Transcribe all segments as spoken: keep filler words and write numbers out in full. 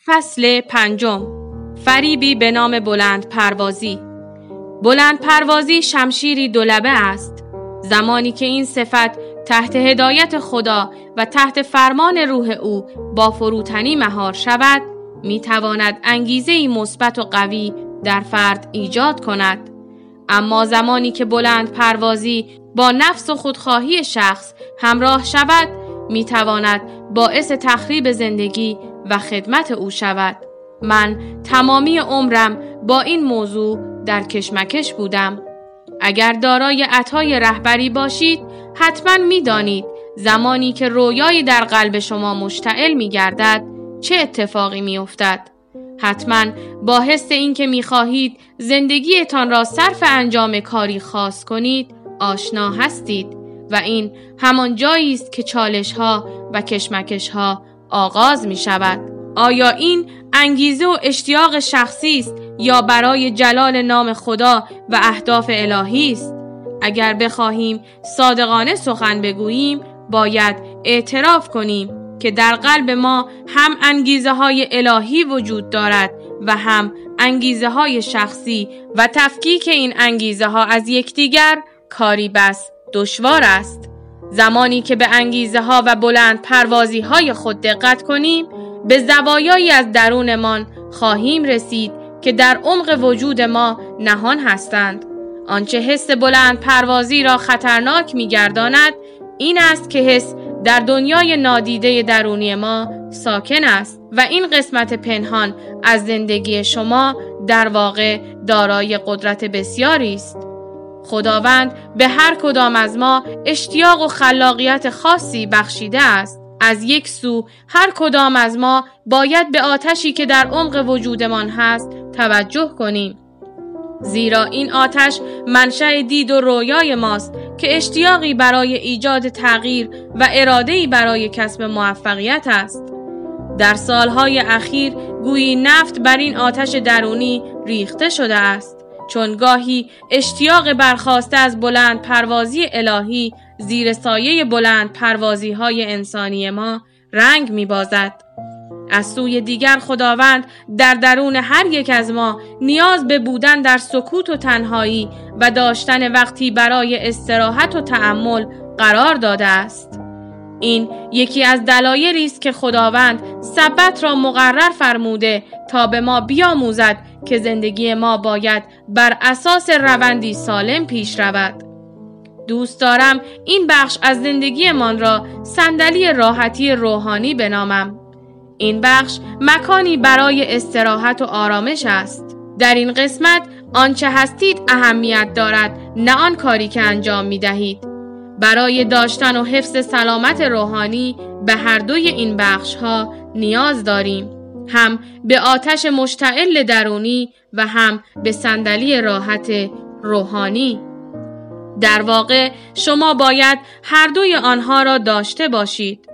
فصل پنجم. فریبی به نام بلند پروازی. بلند پروازی شمشیری دولبه است. زمانی که این صفت تحت هدایت خدا و تحت فرمان روح او با فروتنی مهار شود، می تواند انگیزه‌ای مثبت و قوی در فرد ایجاد کند. اما زمانی که بلند پروازی با نفس و خودخواهی شخص همراه شود، می تواند باعث تخریب زندگی و خدمت او شود. من تمامی عمرم با این موضوع در کشمکش بودم. اگر دارای عطای رهبری باشید، حتما می دانید زمانی که رویایی در قلب شما مشتعل می گردد، چه اتفاقی می افتد. حتما با حس این که می خواهید زندگیتان را صرف انجام کاری خاص کنید، آشنا هستید و این همان جایی است که چالش ها و کشمکش ها آغاز می شود. آیا این انگیزه و اشتیاق شخصی است یا برای جلال نام خدا و اهداف الهی است؟ اگر بخواهیم صادقانه سخن بگوییم، باید اعتراف کنیم که در قلب ما هم انگیزه های الهی وجود دارد و هم انگیزه های شخصی و تفکیک این انگیزه ها از یکدیگر کاری بس دشوار است. زمانی که به انگیزه ها و بلند پروازی های خود دقت کنیم، به زوایایی از درونمان خواهیم رسید که در عمق وجود ما نهان هستند. آنچه حس بلند پروازی را خطرناک می گرداند این است که حس در دنیای نادیده درونی ما ساکن است و این قسمت پنهان از زندگی شما در واقع دارای قدرت بسیاری است. خداوند به هر کدام از ما اشتیاق و خلاقیت خاصی بخشیده است. از یک سو هر کدام از ما باید به آتشی که در عمق وجودمان هست توجه کنیم، زیرا این آتش منشأ دید و رویای ماست که اشتیاقی برای ایجاد تغییر و اراده‌ای برای کسب موفقیت است. در سالهای اخیر گویی نفت بر این آتش درونی ریخته شده است، چون گاهی اشتیاق برخاسته از بلند پروازی الهی زیر سایه بلند پروازی های انسانی ما رنگ می بازد. از سوی دیگر خداوند در درون هر یک از ما نیاز به بودن در سکوت و تنهایی و داشتن وقتی برای استراحت و تأمل قرار داده است. این یکی از دلایلی است که خداوند سبت را مقرر فرموده تا به ما بیاموزد که زندگی ما باید بر اساس روندی سالم پیش رود. دوست دارم این بخش از زندگیمان را صندلی راحتی روحانی بنامم. این بخش مکانی برای استراحت و آرامش است. در این قسمت آنچه هستید اهمیت دارد، نه آن کاری که انجام می دهید. برای داشتن و حفظ سلامت روحانی به هر دوی این بخش ها نیاز داریم، هم به آتش مشتعل درونی و هم به صندلی راحت روحانی. در واقع شما باید هر دوی آنها را داشته باشید.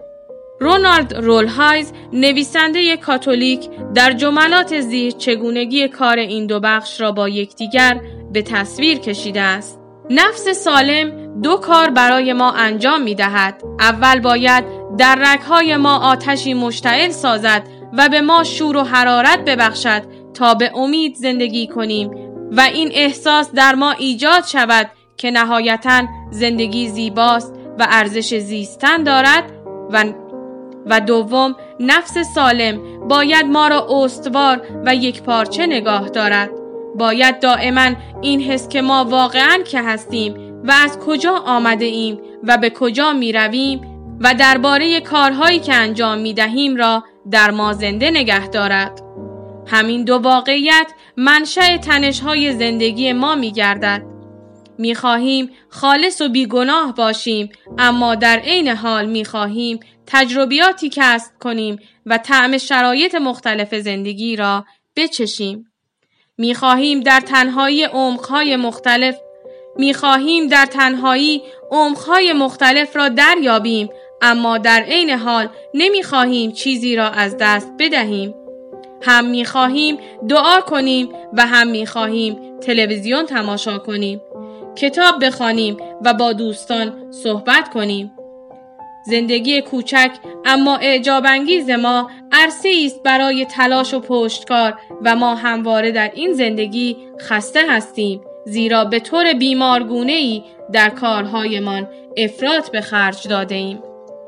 رونالد رولهایز، نویسنده کاتولیک، در جملات زیر چگونگی کار این دو بخش را با یکدیگر به تصویر کشیده است. نفس سالم دو کار برای ما انجام می دهد. اول باید در رگ‌های ما آتشی مشتعل سازد و به ما شور و حرارت ببخشد تا به امید زندگی کنیم و این احساس در ما ایجاد شود که نهایتاً زندگی زیباست و ارزش زیستن دارد. و و دوم، نفس سالم باید ما را استوار و یک پارچه نگاه دارد. باید دائما این حس که ما واقعاً که هستیم و از کجا آمده ایم و به کجا می رویم و درباره کارهایی که انجام می دهیم را در ما زنده نگه دارد. همین دو واقعیت منشأ تنش‌های زندگی ما می گردد. می خواهیم خالص و بیگناه باشیم، اما در عین حال می خواهیم تجربیاتی کسب کنیم و طعم شرایط مختلف زندگی را بچشیم. می خواهیم در تنهایی عمق‌های مختلف می خواهیم در تنهایی عمق‌های مختلف را دریابیم، اما در عین حال نمی خواهیم چیزی را از دست بدهیم. هم می خواهیم دعا کنیم و هم می خواهیم تلویزیون تماشا کنیم، کتاب بخوانیم و با دوستان صحبت کنیم. زندگی کوچک اما اعجاب‌انگیز ما عرصه است برای تلاش و پشتکار و ما همواره در این زندگی خسته هستیم، زیرا به طور بیمارگونه‌ای در کارهایمان افراط به خرج داده ایم.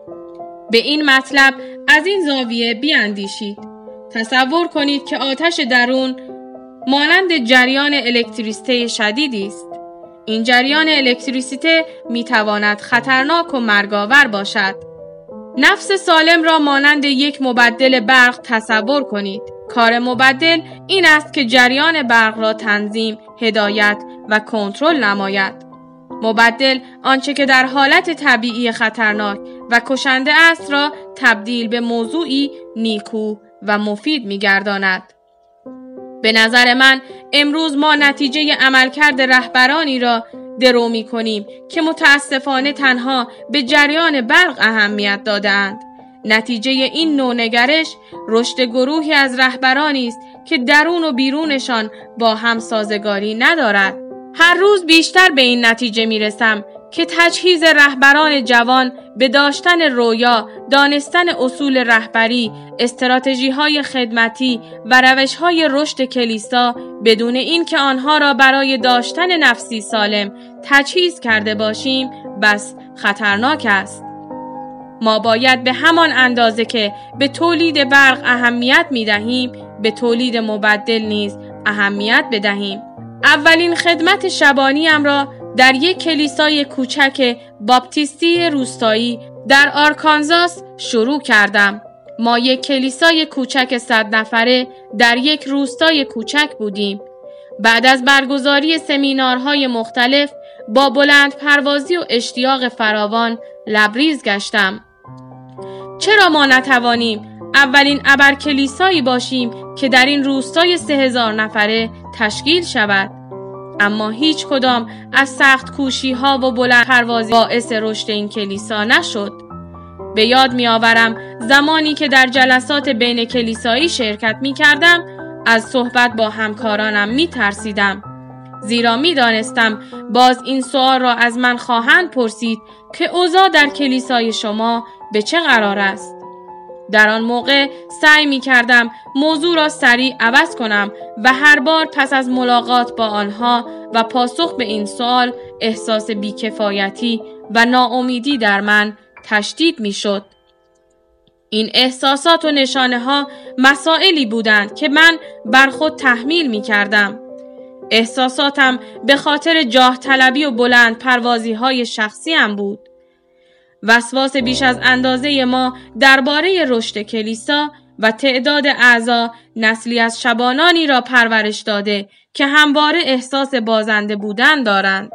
به این مطلب از این زاویه بیاندیشید. تصور کنید که آتش درون مانند جریان الکتریسیته شدیدی است. این جریان الکتریسیته میتواند خطرناک و مرگاور باشد. نفس سالم را مانند یک مبدل برق تصور کنید. کار مبدل این است که جریان برق را تنظیم، هدایت و کنترل نماید. مبدل آنچه که در حالت طبیعی خطرناک و کشنده است را تبدیل به موضوعی نیکو و مفید می‌گرداند. به نظر من امروز ما نتیجه عملکرد رهبرانی را درو می‌کنیم که متاسفانه تنها به جریان برق اهمیت داده‌اند. نتیجه این نوع نگرش رشد گروهی از رهبرانی است که درون و بیرونشان با هم سازگاری ندارد. هر روز بیشتر به این نتیجه می‌رسم که تجهیز رهبران جوان به داشتن رویا، دانستن اصول رهبری، استراتژی‌های خدمتی و روش‌های رشد کلیسا بدون اینکه آنها را برای داشتن نفسی سالم تجهیز کرده باشیم، بس خطرناک است. ما باید به همان اندازه که به تولید برق اهمیت می‌دهیم، به تولید مبدل نیز اهمیت بدهیم. اولین خدمت شبانیم را در یک کلیسای کوچک باپتیستی روستایی در آرکانزاس شروع کردم. ما یک کلیسای کوچک صد نفره در یک روستای کوچک بودیم. بعد از برگزاری سمینارهای مختلف با بلند پروازی و اشتیاق فراوان لبریز گشتم. چرا ما نتوانیم اولین ابر کلیسایی باشیم که در این روستای سه هزار نفره تشکیل شود؟ اما هیچ کدام از سخت کوشی ها و بلند پروازی باعث رشد این کلیسا نشد. به یاد می آورم زمانی که در جلسات بین کلیسایی شرکت می کردم، از صحبت با همکارانم می ترسیدم. زیرا می دانستم باز این سوال را از من خواهند پرسید که اوضاع در کلیسای شما به چه قرار است؟ در آن موقع سعی می کردم موضوع را سریع عوض کنم و هر بار پس از ملاقات با آنها و پاسخ به این سوال احساس بیکفایتی و ناامیدی در من تشدید می شد. این احساسات و نشانه ها مسائلی بودند که من بر خود تحمیل می کردم. احساساتم به خاطر جاه طلبی و بلند پروازی های شخصی هم بود. وسواس بیش از اندازه ما درباره رشد کلیسا و تعداد اعضا نسلی از شبانانی را پرورش داده که همواره احساس بازنده بودن دارند.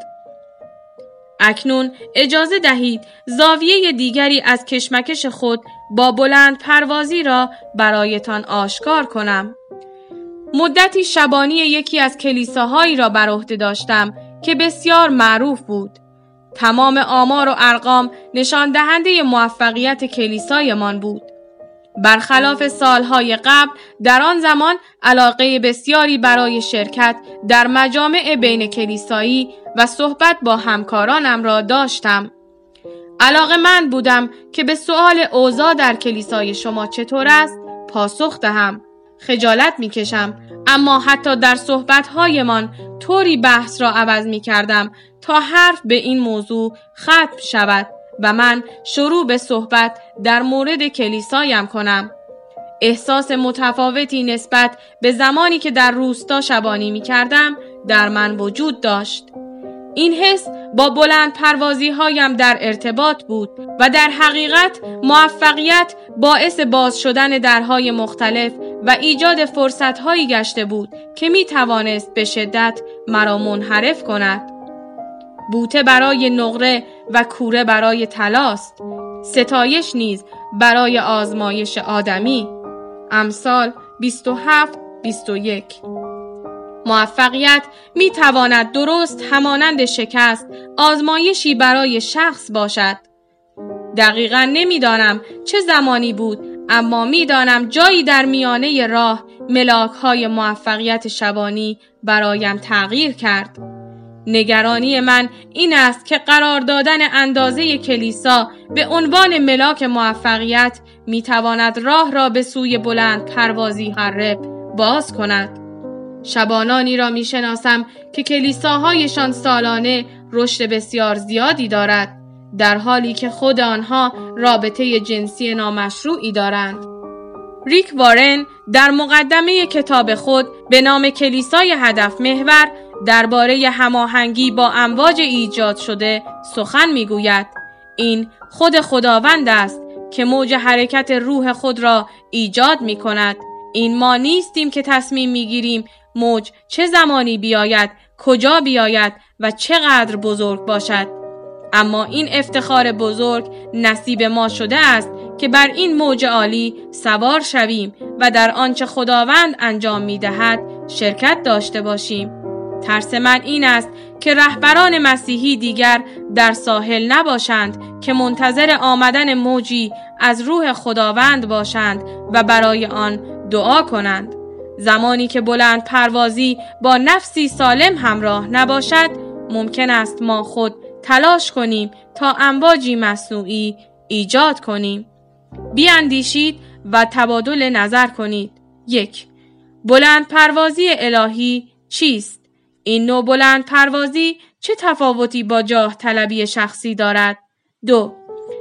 اکنون اجازه دهید زاویه دیگری از کشمکش خود با بلند پروازی را برایتان آشکار کنم. مدتی شبانی یکی از کلیساهایی را بر عهده داشتم که بسیار معروف بود. تمام آمار و ارقام نشان دهنده موفقیت کلیسایمان بود. برخلاف سالهای قبل در آن زمان علاقه بسیاری برای شرکت در مجامع بین کلیسایی و صحبت با همکارانم را داشتم. علاقه‌مند بودم که به سؤال اوضاع در کلیسای شما چطور است پاسخ دهم. خجالت می‌کشم، اما حتی در صحبت‌هایمان طوری بحث را عوض می‌کردم تا حرف به این موضوع ختم شود و من شروع به صحبت در مورد کلیسایم کنم. احساس متفاوتی نسبت به زمانی که در روستا شبانی می‌کردم در من وجود داشت. این حس با بلند پروازی هایم در ارتباط بود و در حقیقت موفقیت باعث باز شدن درهای مختلف و ایجاد فرصت‌هایی گشته بود که می توانست به شدت مرا منحرف کند. بوته برای نقره و کوره برای طلاست، ستایش نیز برای آزمایش آدمی. امثال بیست و هفت بیست و یک. موفقیت می تواند درست همانند شکست آزمایشی برای شخص باشد. دقیقاً نمی دانم چه زمانی بود، اما می دانم جایی در میانه راه ملاک های موفقیت شبانی برایم تغییر کرد. نگرانی من این است که قرار دادن اندازه کلیسا به عنوان ملاک موفقیت میتواند راه را به سوی بلند پروازی هرب باز کند. شبانانی را میشناسم که کلیساهایشان سالانه رشد بسیار زیادی دارد، در حالی که خود آنها رابطه جنسی نامشروعی دارند. ریک وارن در مقدمه کتاب خود به نام کلیسای هدف محور درباره هماهنگی با امواج ایجاد شده سخن میگوید. این خود خداوند است که موج حرکت روح خود را ایجاد می کند. این ما نیستیم که تصمیم میگیریم موج چه زمانی بیاید، کجا بیاید و چقدر بزرگ باشد. اما این افتخار بزرگ نصیب ما شده است که بر این موج عالی سوار شویم و در آنچه خداوند انجام می‌دهد شرکت داشته باشیم. ترس من این است که رهبران مسیحی دیگر در ساحل نباشند که منتظر آمدن موجی از روح خداوند باشند و برای آن دعا کنند. زمانی که بلند پروازی با نفسی سالم همراه نباشد، ممکن است ما خود تلاش کنیم تا امواجی مصنوعی ایجاد کنیم. بیاندیشید و تبادل نظر کنید. یک. بلند پروازی الهی چیست؟ این نوع بلند پروازی چه تفاوتی با جاه طلبی شخصی دارد؟ دو.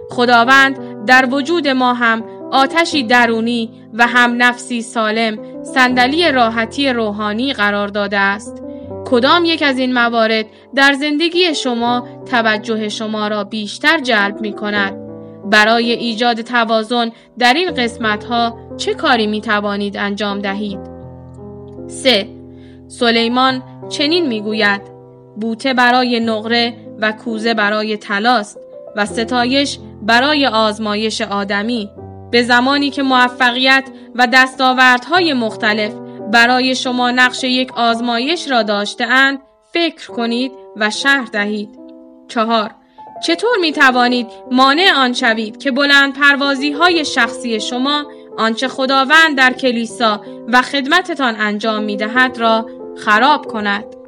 خداوند در وجود ما هم آتشی درونی و هم نفسی سالم، صندلی راحتی روحانی قرار داده است. کدام یک از این موارد در زندگی شما توجه شما را بیشتر جلب می کند؟ برای ایجاد توازن در این قسمت‌ها چه کاری می توانید انجام دهید؟ سه. سلیمان چنین می گوید: بوته برای نقره و کوزه برای طلاست و ستایش برای آزمایش آدمی. به زمانی که موفقیت و دستاوردهای مختلف برای شما نقش یک آزمایش را داشته اند، فکر کنید و شرح دهید. چهار. چطور می توانید مانع آن شوید که بلند پروازی های شخصی شما آنچه خداوند در کلیسا و خدمتتان انجام می دهد را خراب کند؟